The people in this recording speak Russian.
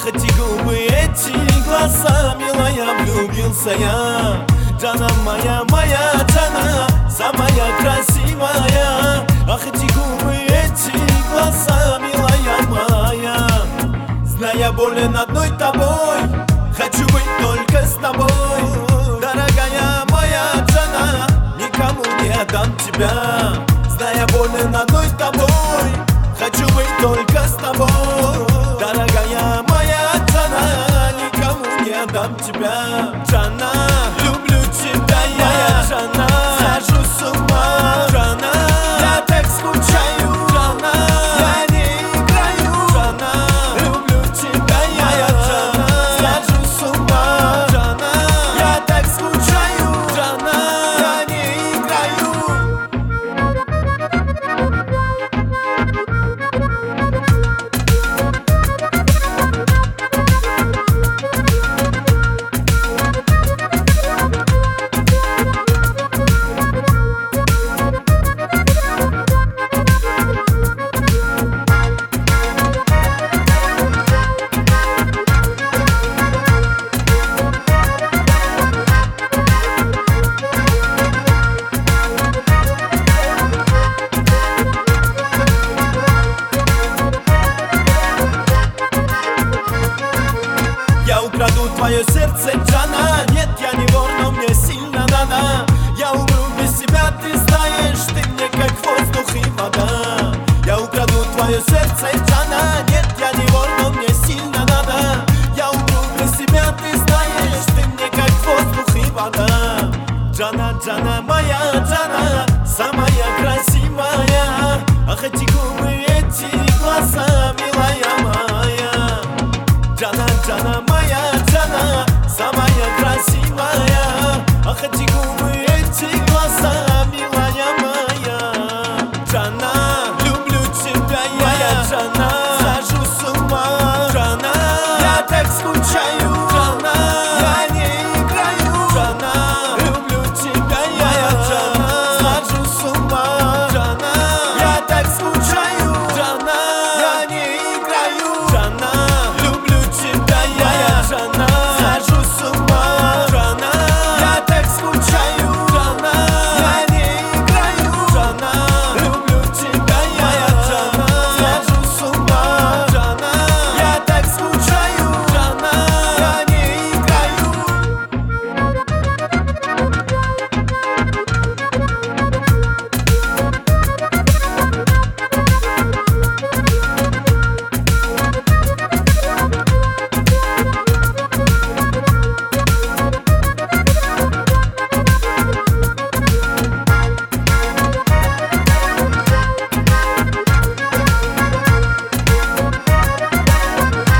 эти губы, эти глаза, милая, влюбился я. Джана моя, моя Джана, самая красивая. Ах, эти губы, эти глаза, милая моя. Зная болен одной тобой, хочу быть только с тобой. Дорогая моя Джана, никому не отдам тебя. Зная болен одной тобой, хочу быть только с тобой. Дорогая моя Джана, никому не отдам тебя. Джана, люблю тебя я, Джана, схожу с ума. Джана, я так скучаю. Джана, я не играю. Джана, люблю тебя я, Джана, схожу с ума. Джана, я так скучаю. Джана, я не играю. Я украду твое сердце, Джана. Нет, я не вор, но мне сильно надо. Я умру без тебя, ты знаешь, ты мне как воздух и вода. Я украду твое сердце, Джана. Нет, я не вор, но мне сильно надо. Я умру без тебя, ты знаешь, ты мне как воздух и вода. Джана, Джана, моя Джана, самая красивая. Ах, эти губы, эти глаза, милая моя. Джана, Джана, моя Джана, самая